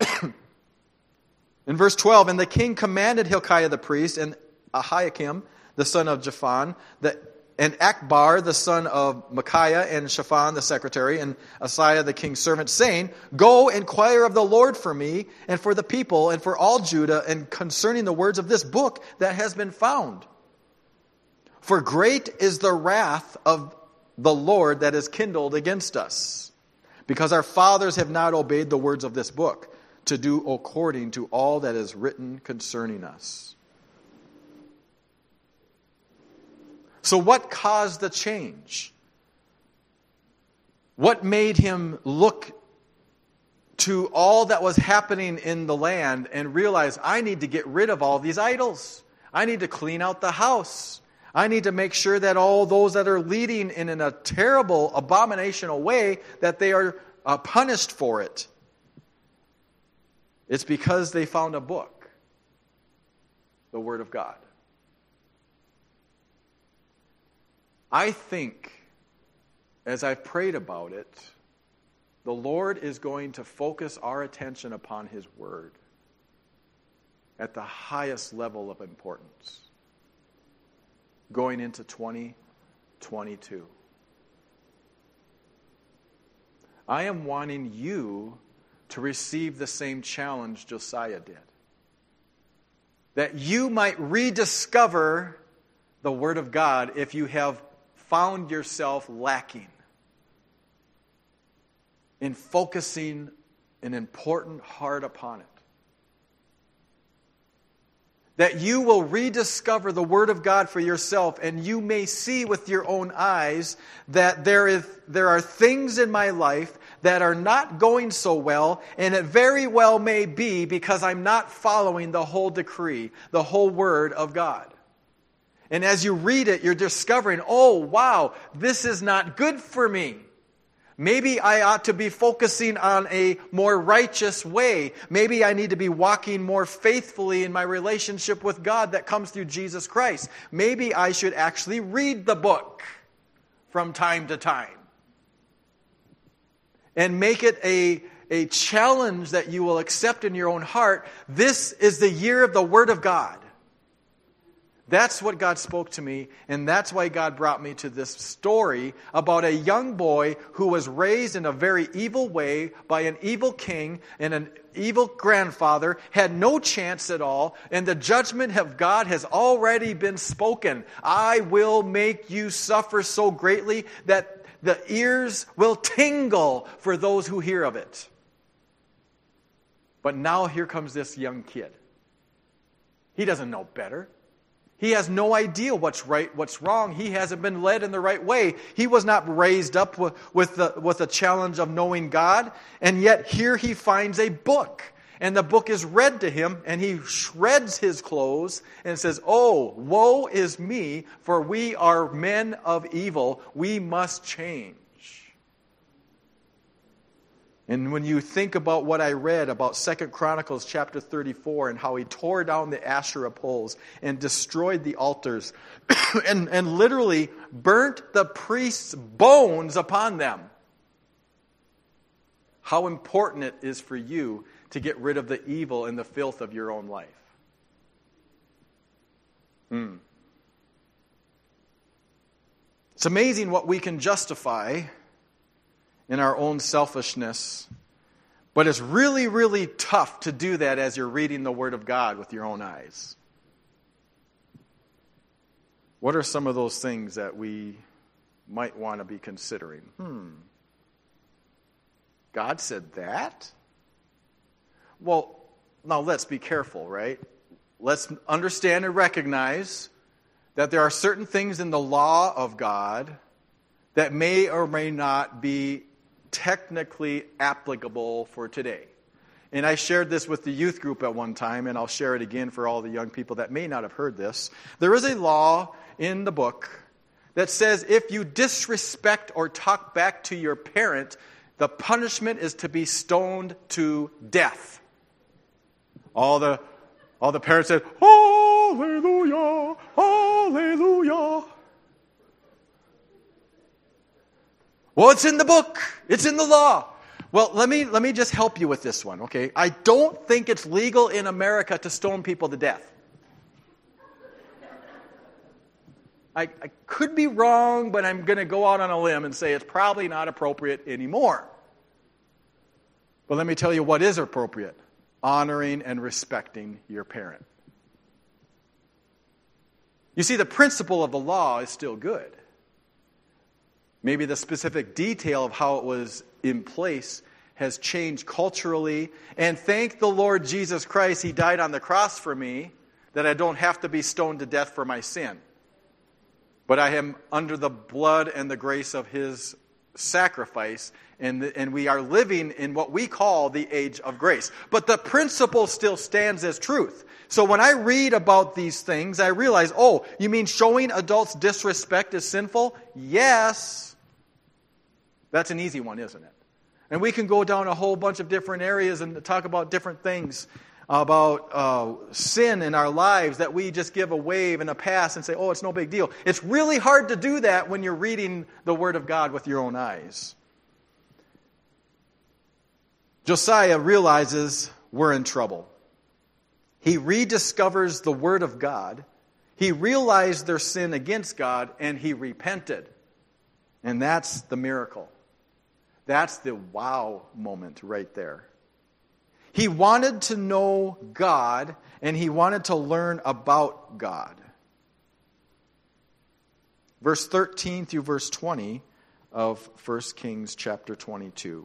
In verse 12, and the king commanded Hilkiah the priest, and Ahikam, the son of Shaphan, and Akbar, the son of Micaiah, and Shaphan, the secretary, and Asaiah, the king's servant, saying, Go inquire of the Lord for me, and for the people, and for all Judah, and concerning the words of this book that has been found. For great is the wrath of the Lord that is kindled against us, because our fathers have not obeyed the words of this book, to do according to all that is written concerning us. So what caused the change? What made him look to all that was happening in the land and realize, I need to get rid of all these idols. I need to clean out the house. I need to make sure that all those that are leading in a terrible, abominational way, that they are punished for it. It's because they found a book, the Word of God. I think, as I've prayed about it, the Lord is going to focus our attention upon His Word at the highest level of importance going into 2022. I am wanting you to receive the same challenge Josiah did. That you might rediscover the Word of God if you have found yourself lacking in focusing an important heart upon it. That you will rediscover the Word of God for yourself, and you may see with your own eyes that there are things in my life that are not going so well, and it very well may be because I'm not following the whole decree, the whole Word of God. And as you read it, you're discovering, oh, wow, this is not good for me. Maybe I ought to be focusing on a more righteous way. Maybe I need to be walking more faithfully in my relationship with God that comes through Jesus Christ. Maybe I should actually read the book from time to time. And make it a challenge that you will accept in your own heart. This is the year of the Word of God. That's what God spoke to me, and that's why God brought me to this story about a young boy who was raised in a very evil way by an evil king and an evil grandfather, had no chance at all, and the judgment of God has already been spoken. I will make you suffer so greatly that the ears will tingle for those who hear of it. But now here comes this young kid. He doesn't know better. He has no idea what's right, what's wrong. He hasn't been led in the right way. He was not raised up with the challenge of knowing God. And yet here he finds a book. And the book is read to him, and he shreds his clothes and says, oh, woe is me, for we are men of evil. We must change. And when you think about what I read about 2 Chronicles chapter 34 and how he tore down the Asherah poles and destroyed the altars and literally burnt the priests' bones upon them, how important it is for you to get rid of the evil and the filth of your own life. It's amazing what we can justify in our own selfishness. But it's really, really tough to do that as you're reading the Word of God with your own eyes. What are some of those things that we might want to be considering? God said that? Well, now let's be careful, right? Let's understand and recognize that there are certain things in the law of God that may or may not be technically applicable for today. And I shared this with the youth group at one time, and I'll share it again for all the young people that may not have heard this. There is a law in the book that says if you disrespect or talk back to your parent, the punishment is to be stoned to death. All the parents said, oh! Hallelujah, hallelujah. Well, it's in the book. It's in the law. Well, let me just help you with this one, okay? I don't think it's legal in America to stone people to death. I could be wrong, but I'm going to go out on a limb and say it's probably not appropriate anymore. But let me tell you what is appropriate. Honoring and respecting your parent. You see, the principle of the law is still good. Maybe the specific detail of how it was in place has changed culturally. And thank the Lord Jesus Christ, He died on the cross for me, that I don't have to be stoned to death for my sin. But I am under the blood and the grace of His sacrifice, and we are living in what we call the age of grace. But the principle still stands as truth. So when I read about these things, I realize, oh, you mean showing adults disrespect is sinful? Yes. That's an easy one, isn't it? And we can go down a whole bunch of different areas and talk about different things about sin in our lives that we just give a wave and a pass and say, oh, it's no big deal. It's really hard to do that when you're reading the Word of God with your own eyes. Josiah realizes we're in trouble. He rediscovers the Word of God. He realized their sin against God, and he repented. And that's the miracle. That's the wow moment right there. He wanted to know God, and he wanted to learn about God. Verse 13 through verse 20 of 1 Kings chapter 22.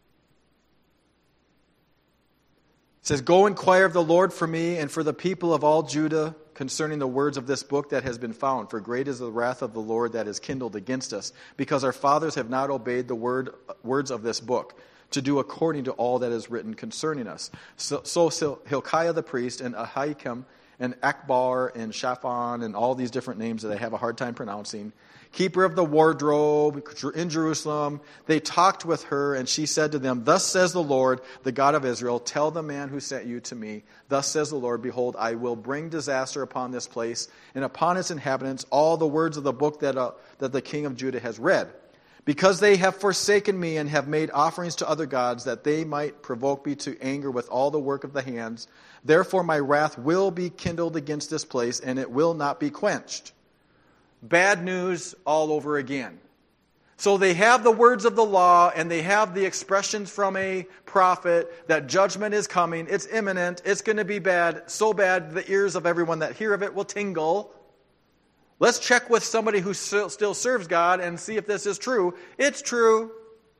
It says, "Go inquire of the Lord for me and for the people of all Judah concerning the words of this book that has been found. For great is the wrath of the Lord that is kindled against us, because our fathers have not obeyed the words of this book, to do according to all that is written concerning us." So Hilkiah the priest and Ahikam and Akbar and Shaphan and all these different names that I have a hard time pronouncing, keeper of the wardrobe in Jerusalem, they talked with her, and she said to them, "Thus says the Lord, the God of Israel, tell the man who sent you to me, thus says the Lord, behold, I will bring disaster upon this place and upon its inhabitants, all the words of the book that the king of Judah has read. Because they have forsaken me and have made offerings to other gods, that they might provoke me to anger with all the work of the hands. Therefore my wrath will be kindled against this place, and it will not be quenched." Bad news all over again. So they have the words of the law, and they have the expressions from a prophet that judgment is coming, it's imminent, it's going to be bad, so bad the ears of everyone that hear of it will tingle. Let's check with somebody who still serves God and see if this is true. It's true.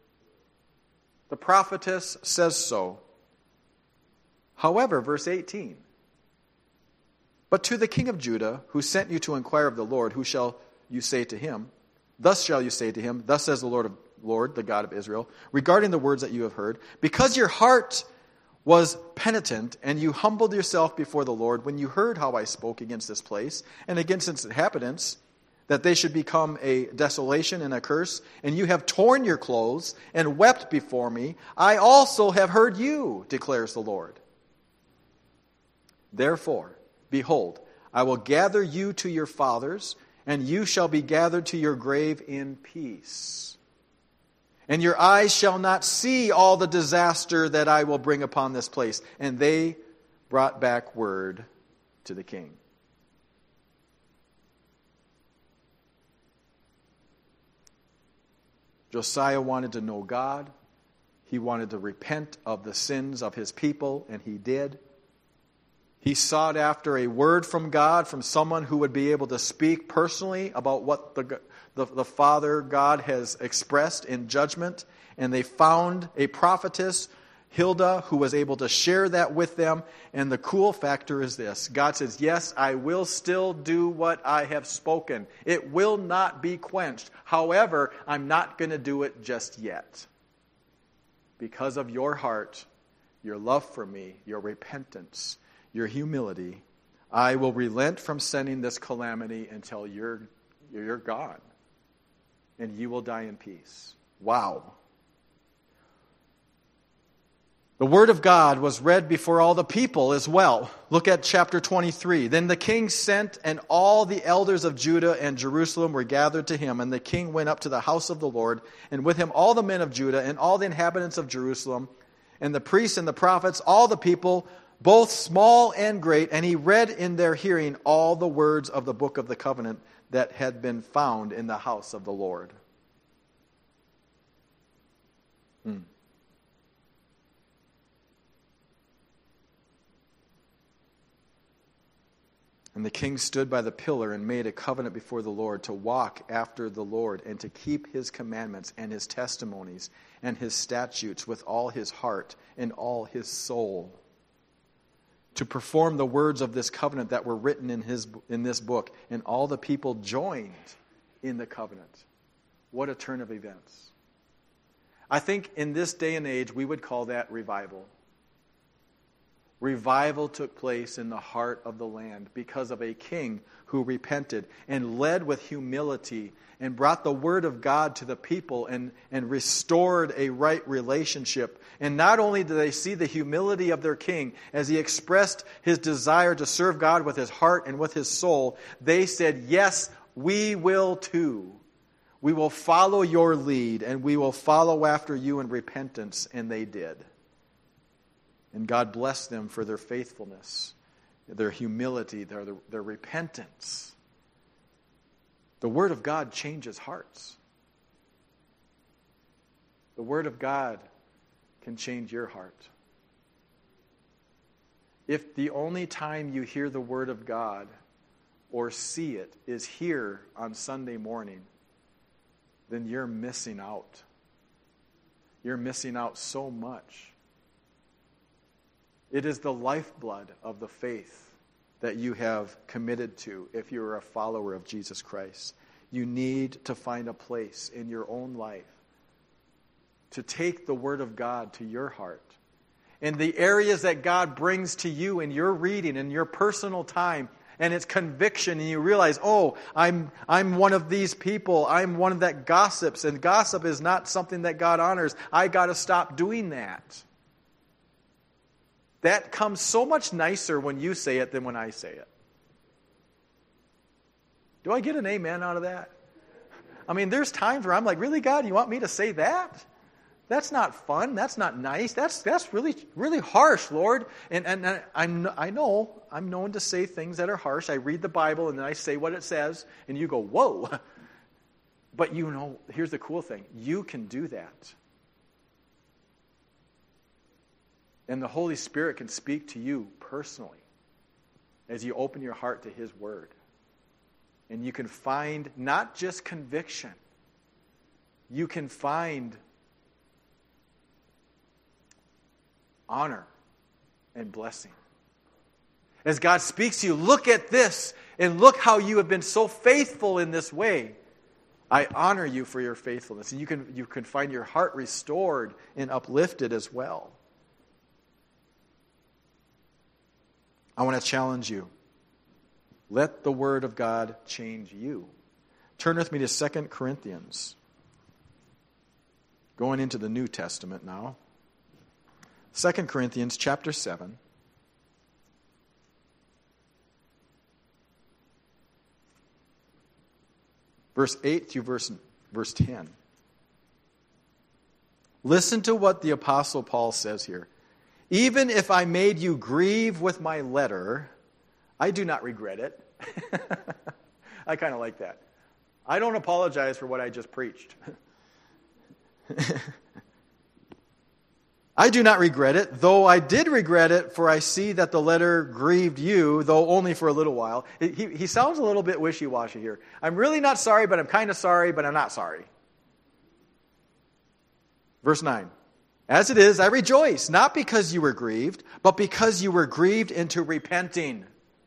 The prophetess says so. However, verse 18. "But to the king of Judah, who sent you to inquire of the Lord, who shall you say to him? Thus shall you say to him, thus says the Lord, the God of Israel, regarding the words that you have heard. Because your heart was penitent, and you humbled yourself before the Lord when you heard how I spoke against this place and against its inhabitants, that they should become a desolation and a curse, and you have torn your clothes and wept before me, I also have heard you, declares the Lord. Therefore, behold, I will gather you to your fathers, and you shall be gathered to your grave in peace. And your eyes shall not see all the disaster that I will bring upon this place." And they brought back word to the king. Josiah wanted to know God. He wanted to repent of the sins of his people, and he did. He sought after a word from God, from someone who would be able to speak personally about what the Father God has expressed in judgment. And they found a prophetess, Hilda, who was able to share that with them. And the cool factor is this. God says, yes, I will still do what I have spoken. It will not be quenched. However, I'm not going to do it just yet. Because of your heart, your love for me, your repentance, your humility, I will relent from sending this calamity until you're gone. And you will die in peace. Wow. The word of God was read before all the people as well. Look at chapter 23. Then the king sent, and all the elders of Judah and Jerusalem were gathered to him. And the king went up to the house of the Lord, and with him all the men of Judah and all the inhabitants of Jerusalem, and the priests and the prophets, all the people, both small and great. And he read in their hearing all the words of the book of the covenant that had been found in the house of the Lord. And the king stood by the pillar and made a covenant before the Lord to walk after the Lord and to keep his commandments and his testimonies and his statutes with all his heart and all his soul, to perform the words of this covenant that were written in this book. And all the people joined in the covenant. What a turn of events. I think in this day and age we would call that revival. Revival took place in the heart of the land because of a king who repented and led with humility and brought the word of God to the people and restored a right relationship. And not only did they see the humility of their king as he expressed his desire to serve God with his heart and with his soul, they said, yes, we will too. We will follow your lead and we will follow after you in repentance. And they did. And God blessed them for their faithfulness, their humility, their repentance. The Word of God changes hearts. The Word of God can change your heart. If the only time you hear the Word of God or see it is here on Sunday morning, then you're missing out. You're missing out so much. It is the lifeblood of the faith that you have committed to if you're a follower of Jesus Christ. You need to find a place in your own life to take the Word of God to your heart. In the areas that God brings to you in your reading, in your personal time, and it's conviction, and you realize, oh, I'm one of these people. I'm one of that gossips, and gossip is not something that God honors. I got to stop doing that. That comes so much nicer when you say it than when I say it. Do I get an amen out of that? I mean, there's times where I'm like, really, God, you want me to say that? That's not fun. That's not nice. That's really, really harsh, Lord. And I know I'm known to say things that are harsh. I read the Bible and then I say what it says, and you go, whoa. But you know, here's the cool thing. You can do that. And the Holy Spirit can speak to you personally as you open your heart to His Word. And you can find not just conviction. You can find honor and blessing. As God speaks to you, look at this and look how you have been so faithful in this way. I honor you for your faithfulness. And you can find your heart restored and uplifted as well. I want to challenge you. Let the Word of God change you. Turn with me to 2 Corinthians. Going into the New Testament now. 2 Corinthians chapter 7. Verse 8 through verse 10. Listen to what the Apostle Paul says here. Even if I made you grieve with my letter, I do not regret it. I kind of like that. I don't apologize for what I just preached. I do not regret it, though I did regret it, for I see that the letter grieved you, though only for a little while. He sounds a little bit wishy-washy here. I'm really not sorry, but I'm kind of sorry, but I'm not sorry. Verse 9. As it is, I rejoice, not because you were grieved, but because you were grieved into repenting.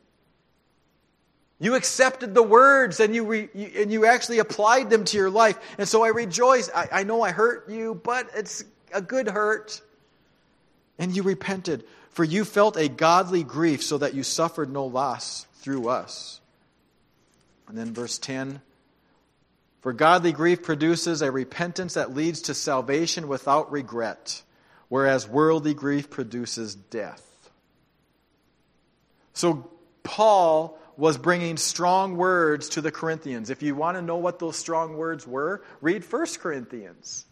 You accepted the words and you actually applied them to your life. And so I rejoice. I know I hurt you, but it's a good hurt. And you repented, for you felt a godly grief so that you suffered no loss through us. And then verse 10. For godly grief produces a repentance that leads to salvation without regret, whereas worldly grief produces death. So Paul was bringing strong words to the Corinthians. If you want to know what those strong words were, read 1 Corinthians.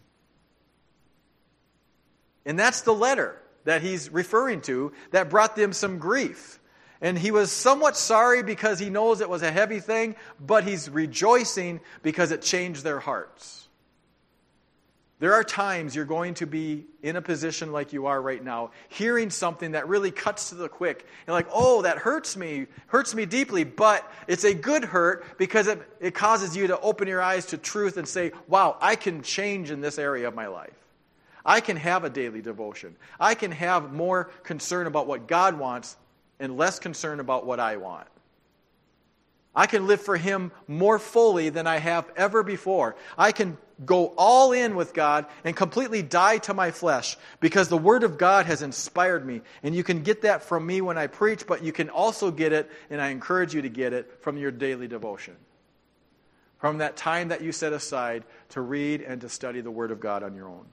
And that's the letter that he's referring to that brought them some grief. And he was somewhat sorry because he knows it was a heavy thing, but he's rejoicing because it changed their hearts. There are times you're going to be in a position like you are right now, hearing something that really cuts to the quick. And like, oh, that hurts me deeply, but it's a good hurt because it causes you to open your eyes to truth and say, wow, I can change in this area of my life. I can have a daily devotion. I can have more concern about what God wants and less concern about what I want. I can live for Him more fully than I have ever before. I can go all in with God and completely die to my flesh because the Word of God has inspired me. And you can get that from me when I preach, but you can also get it, and I encourage you to get it, from your daily devotion. From that time that you set aside to read and to study the Word of God on your own.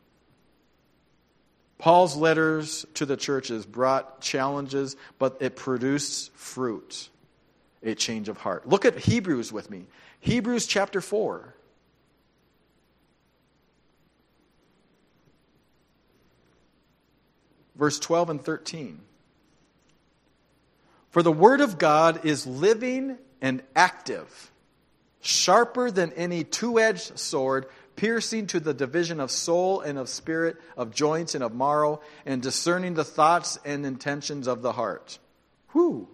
Paul's letters to the churches brought challenges, but it produced fruit. A change of heart. Look at Hebrews with me. Hebrews chapter 4. Verse 12 and 13. For the word of God is living and active, sharper than any two-edged sword, piercing to the division of soul and of spirit, of joints and of marrow, and discerning the thoughts and intentions of the heart. Whew!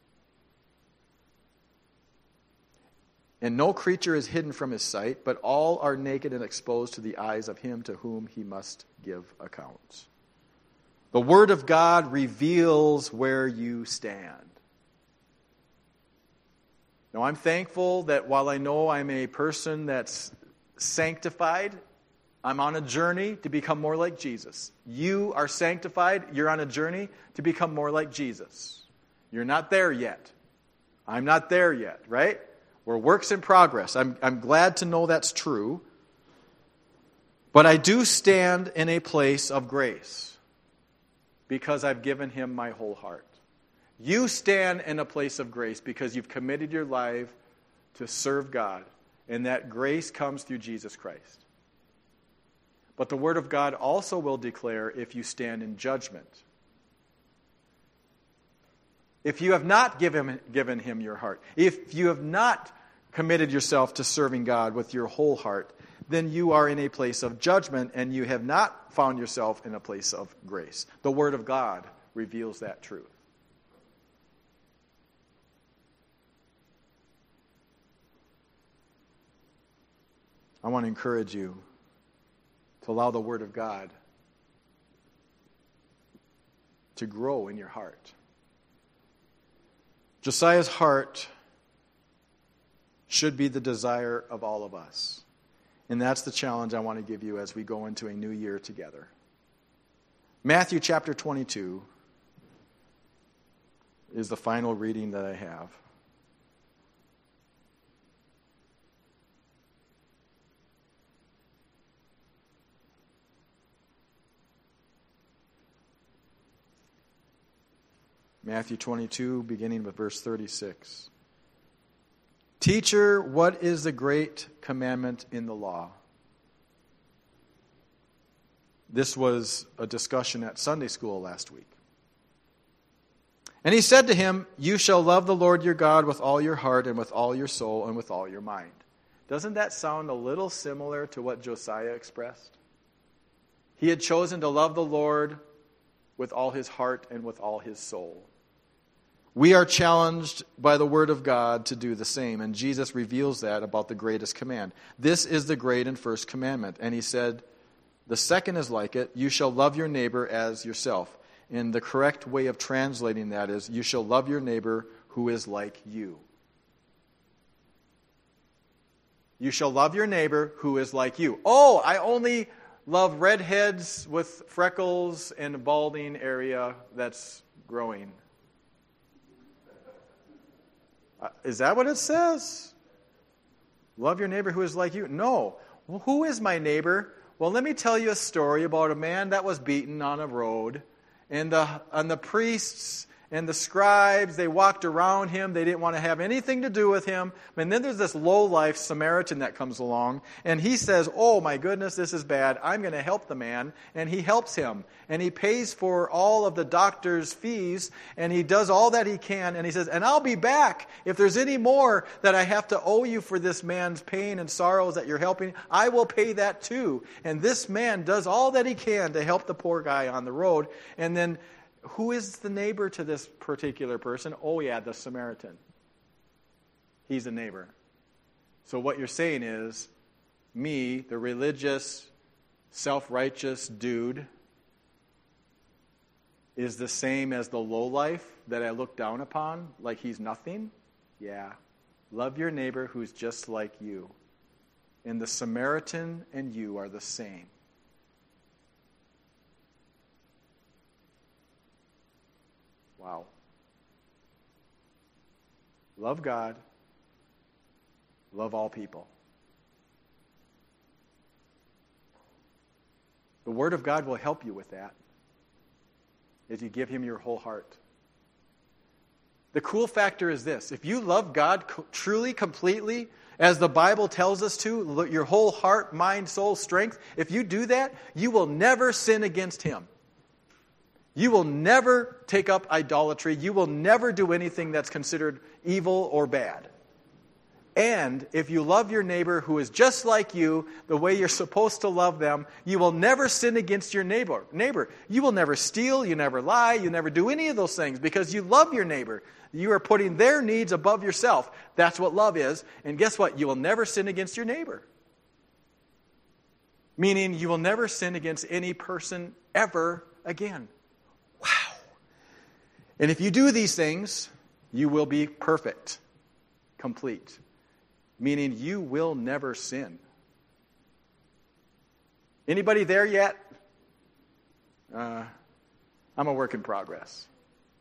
And no creature is hidden from his sight, but all are naked and exposed to the eyes of him to whom he must give account. The Word of God reveals where you stand. Now, I'm thankful that while I know I'm a person that's sanctified, I'm on a journey to become more like Jesus. You are sanctified. You're on a journey to become more like Jesus. You're not there yet. I'm not there yet, right? We're works in progress. I'm glad to know that's true. But I do stand in a place of grace because I've given Him my whole heart. You stand in a place of grace because you've committed your life to serve God, and that grace comes through Jesus Christ. But the Word of God also will declare if you stand in judgment. If you have not given Him your heart, if you have not committed yourself to serving God with your whole heart, then you are in a place of judgment and you have not found yourself in a place of grace. The Word of God reveals that truth. I want to encourage you to allow the Word of God to grow in your heart. Josiah's heart should be the desire of all of us. And that's the challenge I want to give you as we go into a new year together. Matthew chapter 22 is the final reading that I have. Matthew 22, beginning with verse 36. Teacher, what is the great commandment in the law? This was a discussion at Sunday school last week. And he said to him, you shall love the Lord your God with all your heart and with all your soul and with all your mind. Doesn't that sound a little similar to what Josiah expressed? He had chosen to love the Lord with all his heart and with all his soul. We are challenged by the Word of God to do the same, and Jesus reveals that about the greatest command. This is the great and first commandment. And he said, the second is like it, you shall love your neighbor as yourself. And the correct way of translating that is, you shall love your neighbor who is like you. You shall love your neighbor who is like you. Oh, I only love redheads with freckles and a balding area that's growing. Is that what it says? Love your neighbor who is like you? No. Who is my neighbor? Well, let me tell you a story about a man that was beaten on a road, and the priests and the scribes, they walked around him. They didn't want to have anything to do with him. And then there's this low-life Samaritan that comes along, and he says, oh my goodness, this is bad. I'm going to help the man. And he helps him. And he pays for all of the doctor's fees, and he does all that he can. And he says, and I'll be back. If there's any more that I have to owe you for this man's pain and sorrows that you're helping, I will pay that too. And this man does all that he can to help the poor guy on the road. And then who is the neighbor to this particular person? Oh, yeah, the Samaritan. He's a neighbor. So what you're saying is, me, the religious, self-righteous dude, is the same as the lowlife that I look down upon, like he's nothing? Yeah. Love your neighbor who's just like you. And the Samaritan and you are the same. Wow. Love God. Love all people. The Word of God will help you with that if you give Him your whole heart. The cool factor is this. If you love God truly, completely, as the Bible tells us to, your whole heart, mind, soul, strength, if you do that, you will never sin against Him. You will never take up idolatry. You will never do anything that's considered evil or bad. And if you love your neighbor who is just like you, the way you're supposed to love them, you will never sin against your neighbor. You will never steal, you never lie, you never do any of those things because you love your neighbor. You are putting their needs above yourself. That's what love is. And guess what? You will never sin against your neighbor. Meaning you will never sin against any person ever again. Wow. And if you do these things, you will be perfect, complete. Meaning you will never sin. Anybody there yet? I'm a work in progress.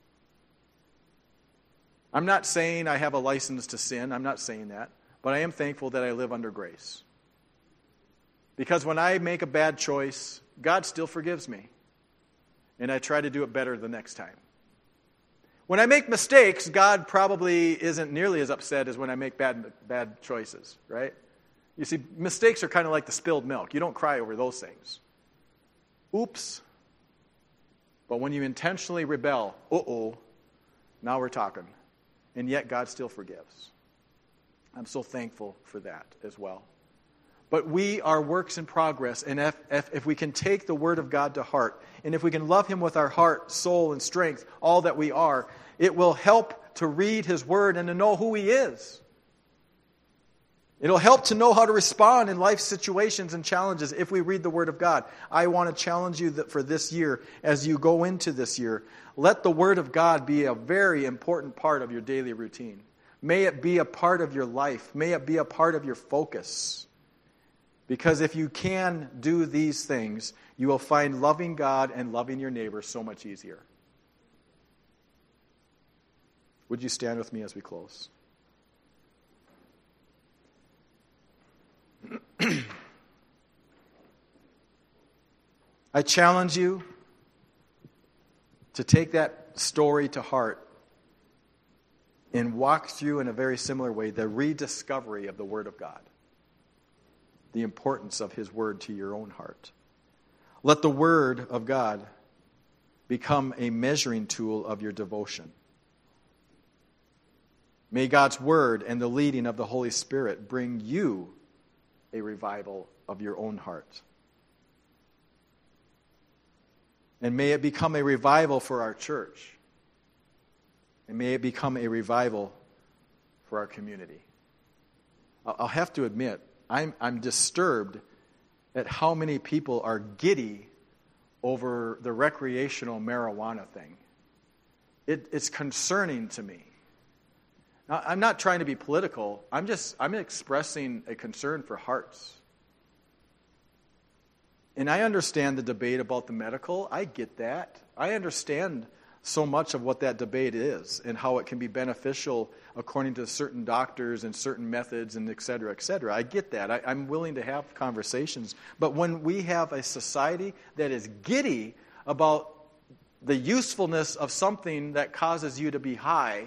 I'm not saying I have a license to sin. I'm not saying that. But I am thankful that I live under grace. Because when I make a bad choice, God still forgives me. And I try to do it better the next time. When I make mistakes, God probably isn't nearly as upset as when I make bad choices, right? You see, mistakes are kind of like the spilled milk. You don't cry over those things. Oops. But when you intentionally rebel, now we're talking. And yet God still forgives. I'm so thankful for that as well. But we are works in progress, and if we can take the Word of God to heart, and if we can love Him with our heart, soul, and strength, all that we are, it will help to read His Word and to know who He is. It'll help to know how to respond in life situations and challenges if we read the Word of God. I want to challenge you that for this year, as you go into this year, let the Word of God be a very important part of your daily routine. May it be a part of your life. May it be a part of your focus. Because if you can do these things, you will find loving God and loving your neighbor so much easier. Would you stand with me as we close? I challenge you to take that story to heart and walk through in a very similar way the rediscovery of the Word of God. The importance of His Word to your own heart. Let the Word of God become a measuring tool of your devotion. May God's Word and the leading of the Holy Spirit bring you a revival of your own heart. And may it become a revival for our church. And may it become a revival for our community. I'll have to admit, I'm disturbed at how many people are giddy over the recreational marijuana thing. It's concerning to me. Now, I'm not trying to be political. I'm expressing a concern for hearts. And I understand the debate about the medical. I get that. I understand so much of what that debate is and how it can be beneficial according to certain doctors and certain methods and et cetera, et cetera. I get that. I'm willing to have conversations. But when we have a society that is giddy about the usefulness of something that causes you to be high,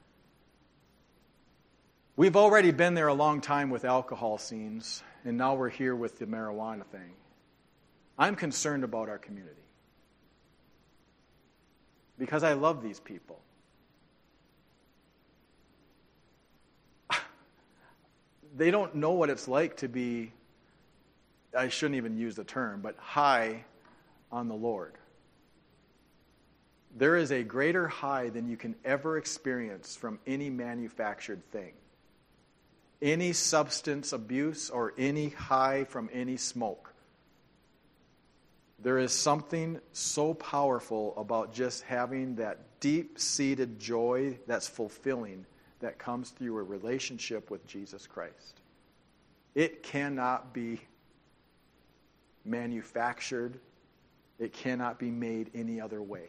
we've already been there a long time with alcohol scenes, and now we're here with the marijuana thing. I'm concerned about our community because I love these people. They don't know what it's like to be, I shouldn't even use the term, but high on the Lord. There is a greater high than you can ever experience from any manufactured thing. Any substance abuse or any high from any smoke. There is something so powerful about just having that deep-seated joy that's fulfilling that comes through a relationship with Jesus Christ. It cannot be manufactured. It cannot be made any other way.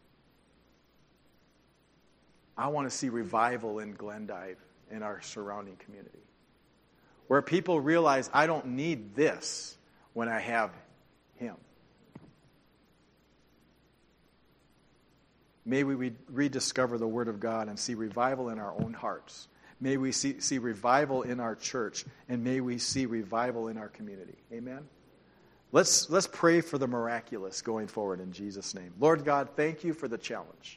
I want to see revival in Glendive and our surrounding community, where people realize I don't need this when I have Him. May we rediscover the Word of God and see revival in our own hearts. May we see revival in our church, and may we see revival in our community. Amen? Let's pray for the miraculous going forward in Jesus' name. Lord God, thank you for the challenge.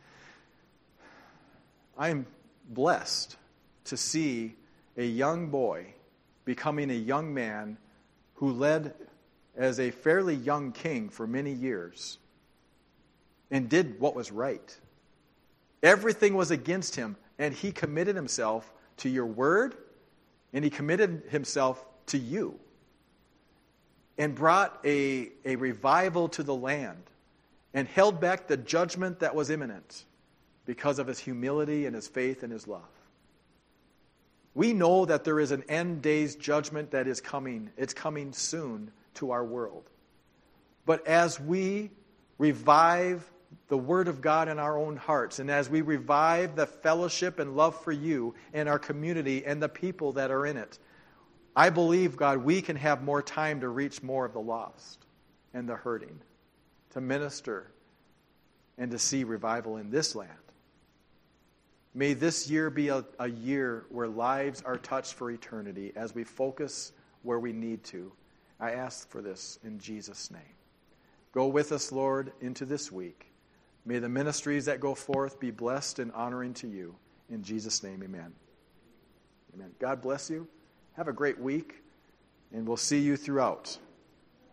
I am blessed to see a young boy becoming a young man who led as a fairly young king for many years and did what was right. Everything was against him, and he committed himself to your word, and he committed himself to you, and brought a revival to the land, and held back the judgment that was imminent because of his humility and his faith and his love. We know that there is an end days judgment that is coming. It's coming soon to our world. But as we revive the Word of God in our own hearts, and as we revive the fellowship and love for you and our community and the people that are in it, I believe, God, we can have more time to reach more of the lost and the hurting, to minister and to see revival in this land. May this year be a year where lives are touched for eternity as we focus where we need to. I ask for this in Jesus' name. Go with us, Lord, into this week. May the ministries that go forth be blessed and honoring to you. In Jesus' name, amen. Amen. God bless you. Have a great week, and we'll see you throughout.